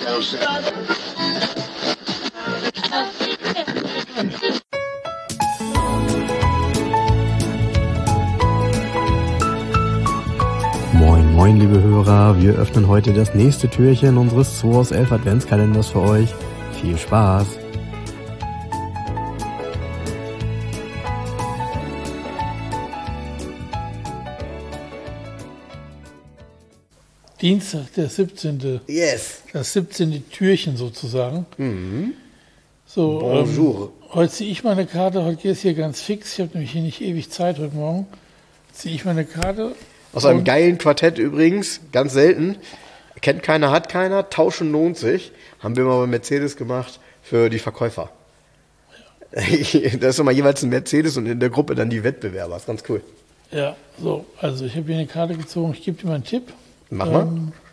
Moin, moin, liebe Hörer. Wir öffnen heute das nächste Türchen unseres 2 aus 11 Adventskalenders für euch. Viel Spaß! Dienstag, der 17. Yes. Das 17. Türchen sozusagen. Mhm. So, Bonjour. heute ziehe ich meine Karte, heute geht es hier ganz fix. Ich habe nämlich hier nicht ewig Zeit heute Morgen. Ziehe ich meine Karte. Aus einem geilen Quartett übrigens, ganz selten. Kennt keiner, hat keiner. Tauschen lohnt sich. Haben wir mal bei Mercedes gemacht für die Verkäufer. Ja. Da ist immer jeweils ein Mercedes und in der Gruppe dann die Wettbewerber. Ist ganz cool. Ja, so, also ich habe hier eine Karte gezogen. Ich gebe dir mal einen Tipp. Mach mal.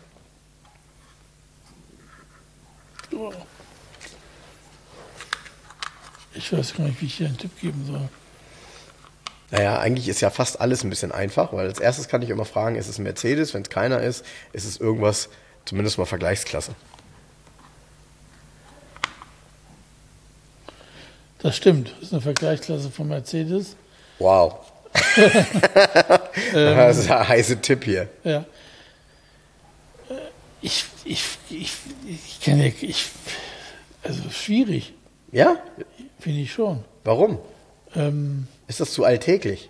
Ich weiß gar nicht, wie ich hier einen Tipp geben soll. Naja, eigentlich ist ja fast alles ein bisschen einfach, weil als erstes kann ich immer fragen, ist es ein Mercedes? Wenn es keiner ist, ist es irgendwas, zumindest mal Vergleichsklasse. Das stimmt, das ist eine Vergleichsklasse von Mercedes. Wow. Das ist ein heißer Tipp hier. Ja. Also schwierig, Ja? finde ich schon. Warum? Ist das zu alltäglich?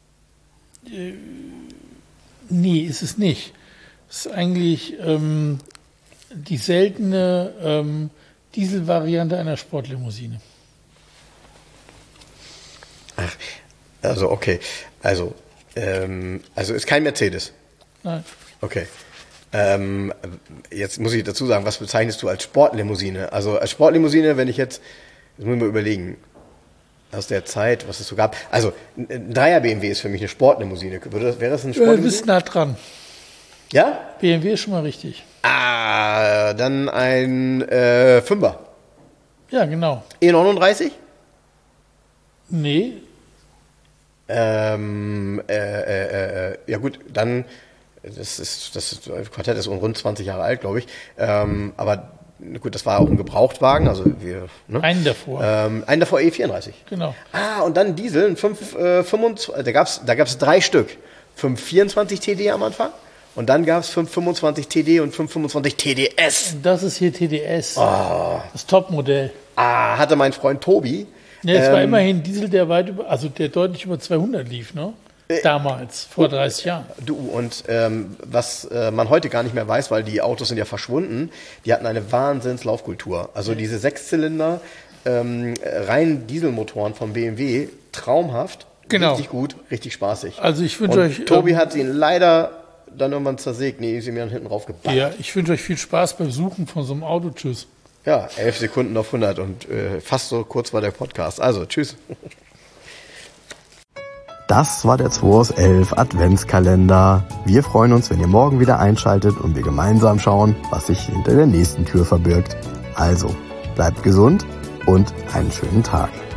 Nee, ist es nicht. Es ist eigentlich die seltene Dieselvariante einer Sportlimousine. Ach, also okay. Also ist kein Mercedes. Nein. Okay. Jetzt muss ich dazu sagen, was bezeichnest du als Sportlimousine? Also als Sportlimousine, wenn ich jetzt muss ich mal überlegen, aus der Zeit, was es so gab. Also ein 3er BMW ist für mich eine Sportlimousine. Wäre das eine Sportlimousine? Du bist nah dran. Ja? BMW ist schon mal richtig. Ah, dann ein 5er. Ja, genau. E39? Nee, Ja gut, dann das Quartett ist rund 20 Jahre alt, glaube ich. Aber gut, das war auch ein Gebrauchtwagen, also ne? einen davor. Einen davor E34. Genau. Ah, und dann Diesel, ein 525, da gab's 3 Stück. 524 TD am Anfang und dann gab's 525 TD und 525 TDS. Das ist hier TDS. Das Topmodell. Ah, hatte mein Freund Tobi. Ja, es war immerhin Diesel, der der deutlich über 200 lief, ne? Damals, vor 30 Jahren. Du, und was man heute gar nicht mehr weiß, weil die Autos sind ja verschwunden, die hatten eine Wahnsinnslaufkultur. Also diese 6-Zylinder reinen Dieselmotoren vom BMW, traumhaft, genau. Richtig gut, richtig spaßig. Also ich wünsche euch... Tobi hat ihn leider dann irgendwann zersägt, ist ihm dann hinten raufgeballert. Ja, ich wünsche euch viel Spaß beim Suchen von so einem Auto. Tschüss. Ja, 11 Sekunden auf 100 und fast so kurz war der Podcast. Also, tschüss. Das war der 2 aus 11 Adventskalender. Wir freuen uns, wenn ihr morgen wieder einschaltet und wir gemeinsam schauen, was sich hinter der nächsten Tür verbirgt. Also, bleibt gesund und einen schönen Tag.